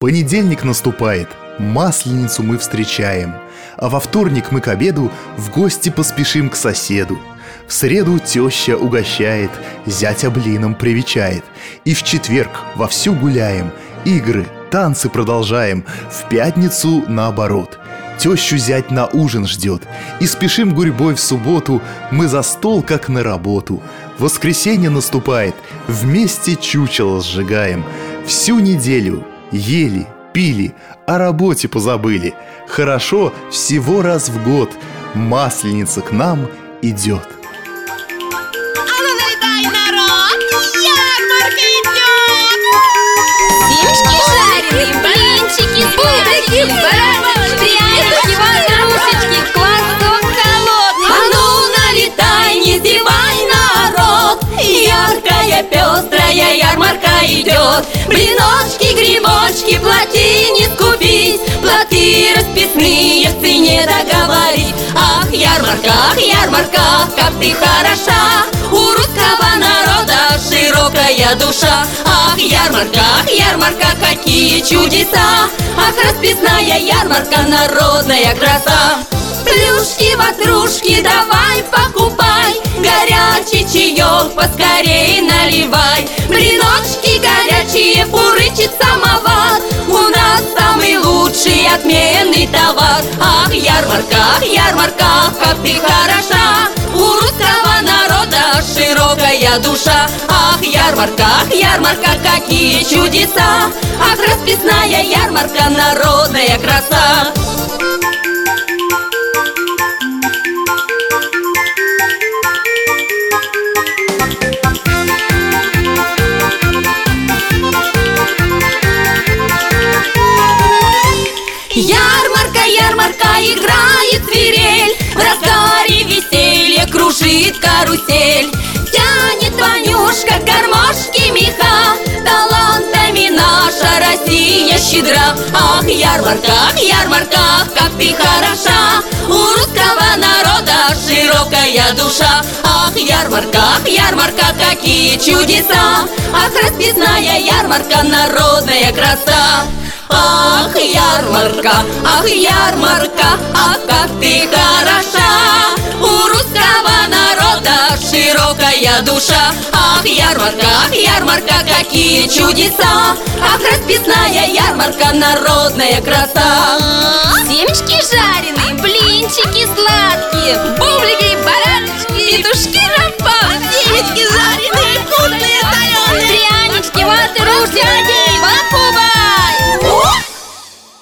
Понедельник наступает, Масленицу мы встречаем, а во вторник мы к обеду в гости поспешим к соседу. В среду теща угощает, зятя блином привечает, и в четверг вовсю гуляем, игры, танцы продолжаем. В пятницу наоборот, тещу зять на ужин ждет, и спешим гурьбой в субботу мы за стол, как на работу. Воскресенье наступает, вместе чучело сжигаем. Всю неделю ели, пили, о работе позабыли. Хорошо, всего раз в год Масленица к нам идет. А ну налетай, народ! Ярмарка идет! Семечки жареные, блинчики, булочки, бараночки, прянички, ватрушечки, квасок холодный. А ну налетай, не зевай, народ! Яркая, пестрая ярмарка идет. Блиночки, грибочки, плати не скупись, платы расписные в цене договорить. Ах, ярмарка, как ты хороша! У русского народа широкая душа. Ах, ярмарка, какие чудеса! Ах, расписная ярмарка, народная краса! Плюшки, ватрушки, давай покупай, горячий чаек поскорей наливай. Блиночки горячие, фурычит самовар, у нас самый лучший отменный товар. Ах, ярмарка, как ты хороша! У русского народа широкая душа. Ах, ярмарка, какие чудеса! Ах, расписная ярмарка, народная краса! Ярмарка, играет свирель, в разгаре веселья кружит карусель. Тянет Ванюшка гармошки меха, талантами наша Россия щедра. Ах, ярмарка, как ты хороша! У русского народа широкая душа. Ах, ярмарка, какие чудеса! Ах, расписная ярмарка, народная краса! Ах, ярмарка, ах, как ты хороша! У русского народа широкая душа. Ах, ярмарка, какие чудеса! Ах, расписная ярмарка, народная краса! Семечки жареные, блинчики сладкие, бублики, бараночки, петушки рампа, Семечки жареные, вкусные, соленые, прянички, ватрушки.